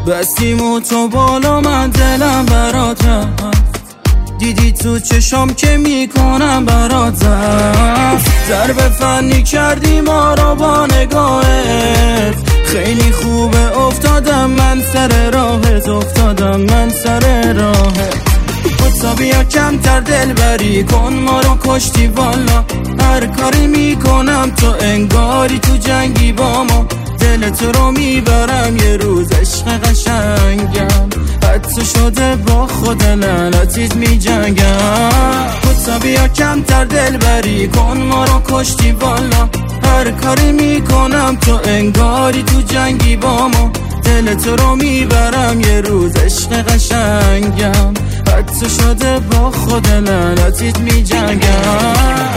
بستیم و تو بالا من دلم برات هست، دیدی تو چشام که میکنم برات زفت. ضرب فنی کردی ما را با نگاهت، خیلی خوبه افتادم من سر راهت، افتادم من سر راهت. خودتا بیا کمتر دلبری کن، ما رو کشتی والا. هر کاری میکنم تو انگاری تو جنگی با ما، دلت رو میبرم یه روز عشق قشنگم، حتی شده با خود لعنتیت میجنگم. خودتا بیا کمتر دلبری کن، ما رو کشتی والا. هر کاری میکنم تو انگاری تو جنگی با ما، دلت رو میبرم یه روز عشق قشنگم، حتی شده با خود لعنتیت میجنگم.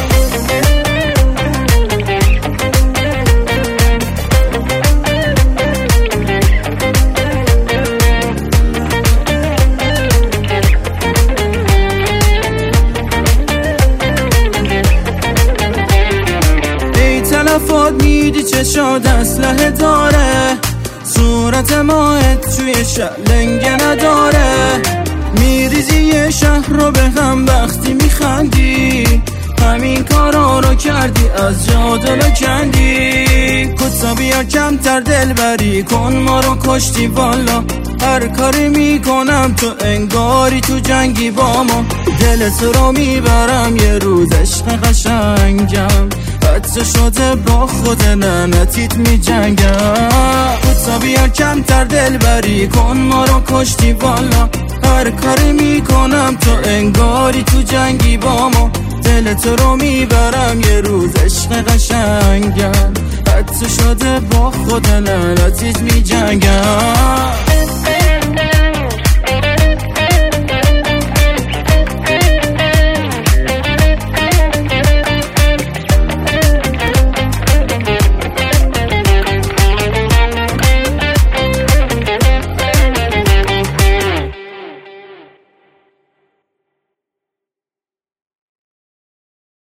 تلفات میدی چشاد اسلحه داره، صورت ماهت توی شلنگه نداره. میریزی یه شهر رو به هم وقتی میخندی، همین کارا رو کردی از جا دل کندی. خودتا بیا کمتر دلبری کن، ما رو کشتی والا. هر کاری میکنم تو انگاری تو جنگی با ما، دلت رو میبرم یه روز عشق قشنگم، حتی شده با خود لعنتیت میجنگم. خودتا بیا کمتر دلبری کن، ما رو کشتی والا. هر کاری میکنم تو انگاری تو جنگی با ما، دلت رو میبرم یه روز عشق قشنگم، حتی شده با خود لعنتیت میجنگم.